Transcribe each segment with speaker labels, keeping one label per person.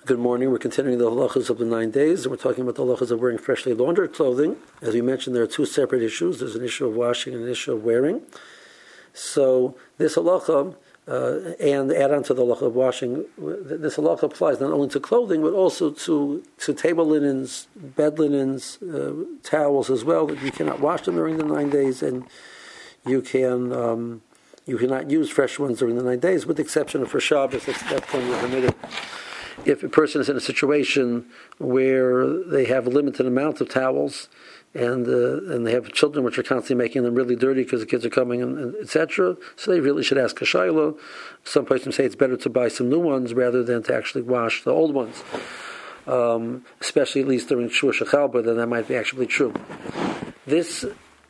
Speaker 1: Good morning. We're continuing the halachas of the 9 days, and we're talking about the halachas of wearing freshly laundered clothing. As we mentioned, there are two separate issues. There's an issue of washing and an issue of wearing. So this halacha, and add on to the halacha of washing, this halacha applies not only to clothing, but also to table linens, bed linens, towels as well, that you cannot wash them during the 9 days, and you cannot use fresh ones during the 9 days, with the exception of for Shabbos. That's when you're permitted. If a person is in a situation where they have a limited amount of towels and they have children which are constantly making them really dirty because the kids are coming and etc., so they really should ask a shayla. Some persons say it's better to buy some new ones rather than to actually wash the old ones, especially at least during Shua Shechalba, then that might be actually true. This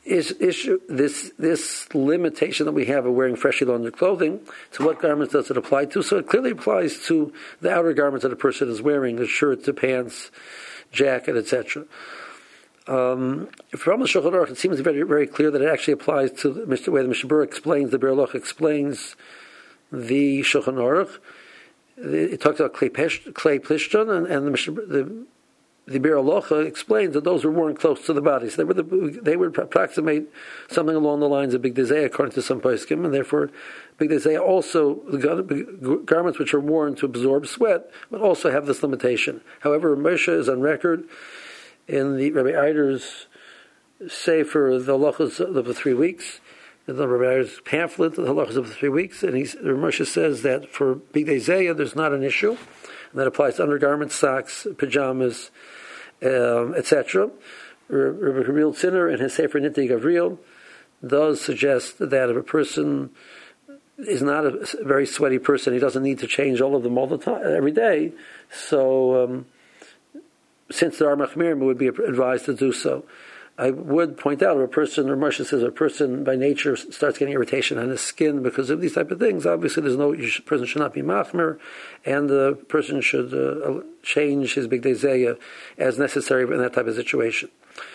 Speaker 1: limitation that we have of wearing freshly laundered clothing, to what garments does it apply to? So it clearly applies to the outer garments that a person is wearing, the shirt, the pants, jacket, etc. From the Shulchan Aruch, it seems very, very clear that it actually applies to the way the Mishnah Berurah explains, the Biur Halacha explains the Shulchan Aruch. It talks about clay plishton, and the Biur Halacha explains that those were worn close to the body. So they would approximate something along the lines of Big Dezeh, according to some poskim, and therefore Big Dezeh also, the garments which are worn to absorb sweat, would also have this limitation. However, Moshe is on record in the Rabbi Eider's Sefer, the halachas of the 3 weeks, the Rabbi Eider's pamphlet, the halachas of the 3 weeks, and Moshe says that for Big Dezeh there's not an issue, and that applies to undergarments, socks, pajamas, etc. Rabbi Gabriel Zinner in his Sefer Nittei Gavriel does suggest that if a person is not a very sweaty person, he doesn't need to change all of them all the time, every day. So, since there are machmirim, it would be advised to do so. I would point out, if a person, or Moshe says, a person by nature starts getting irritation on his skin because of these type of things, obviously person should not be machmir, and the person should change his Big Dezeh as necessary in that type of situation.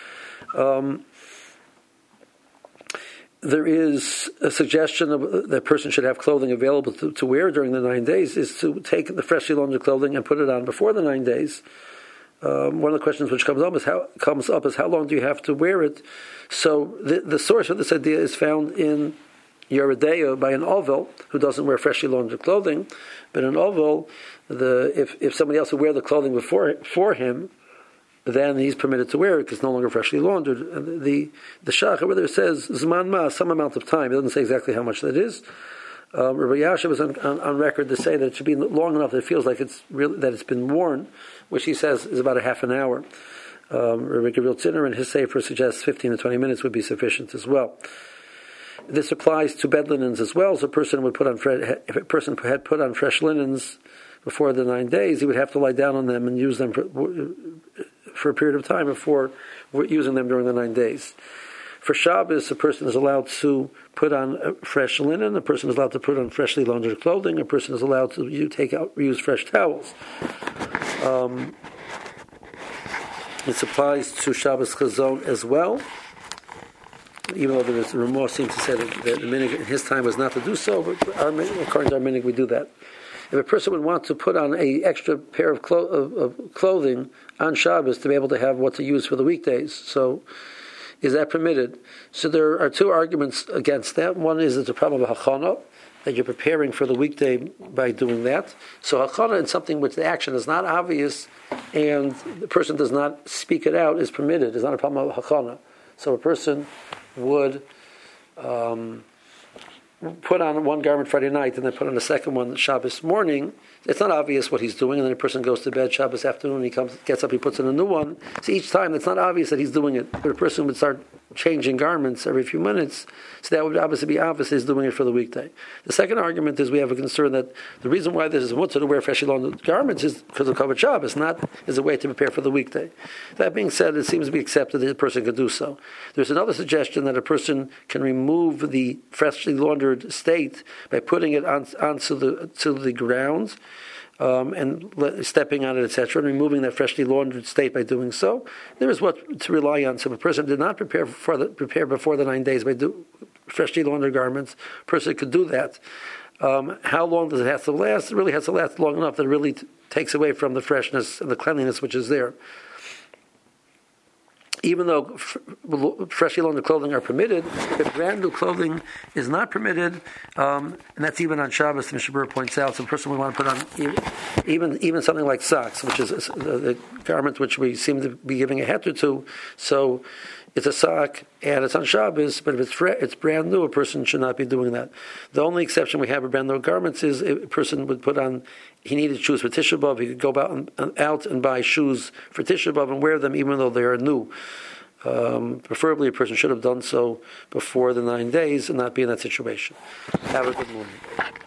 Speaker 1: There is a suggestion that a person should have clothing available to wear during the 9 days, is to take the freshly laundered clothing and put it on before the 9 days. One of the questions which comes up is how long do you have to wear it? So the source of this idea is found in Yoreh De'ah by an Ovel who doesn't wear freshly laundered clothing, but an Ovel, if somebody else would wear the clothing for him, then he's permitted to wear it because it's no longer freshly laundered. The Shachar, whether it says Zman Ma, some amount of time, it doesn't say exactly how much that is. Rabbi Yasha was on record to say that it should be long enough that it feels like that it's been worn, which he says is about a half an hour. Rabbi Gabriel Zinner in his Sefer suggests 15 to 20 minutes would be sufficient as well. This applies to bed linens as well. So if a person had put on fresh linens before the 9 days, he would have to lie down on them and use them for a period of time before using them during the 9 days. For Shabbos, a person is allowed to put on fresh linen, a person is allowed to put on freshly laundered clothing, a person is allowed to use fresh towels. This applies to Shabbos Chazon as well, even though the Ramah seems to say that the minhag in his time was not to do so, but according to our minhag we do that. If a person would want to put on an extra pair of clothing on Shabbos to be able to have what to use for the weekdays, so is that permitted? So there are two arguments against that. One is it's a problem of hachana, that you're preparing for the weekday by doing that. So hachana in something which the action is not obvious and the person does not speak it out is permitted. It's not a problem of hachana. So a person would put on one garment Friday night and then put on a second one Shabbos morning. It's not obvious what he's doing, and then a person goes to bed Shabbos afternoon, he gets up, he puts in a new one. So each time it's not obvious that he's doing it, but a person would start changing garments every few minutes, so that would obviously be obvious he's doing it for the weekday. The second argument is we have a concern that the reason why this is mutter to wear freshly laundered garments is because of Kavod Shabbos, not as a way to prepare for the weekday. That being said, it seems to be accepted that a person can do so. There's another suggestion that a person can remove the freshly laundered state by putting it onto the ground, and stepping on it, etc., and removing that freshly laundered state by doing so. There is what to rely on. So if a person did not prepare before the 9 days by freshly laundered garments, a person could do that. How long does it have to last? It really has to last long enough that it really takes away from the freshness and the cleanliness which is there. Even though freshly laundered clothing are permitted, if brand new clothing is not permitted, and that's even on Shabbos, the Mishnah Berurah points out, so a person would want to put on even something like socks, which is the garment which we seem to be giving a heter to. So it's a sock and it's on Shabbos, but if it's brand new, a person should not be doing that. The only exception we have for brand new garments is a person would put on, he needed shoes for Tisha B'Av, he could go out and buy shoes for Tisha B'Av and wear them even though they are new. Preferably a person should have done so before the 9 days and not be in that situation. Have a good morning.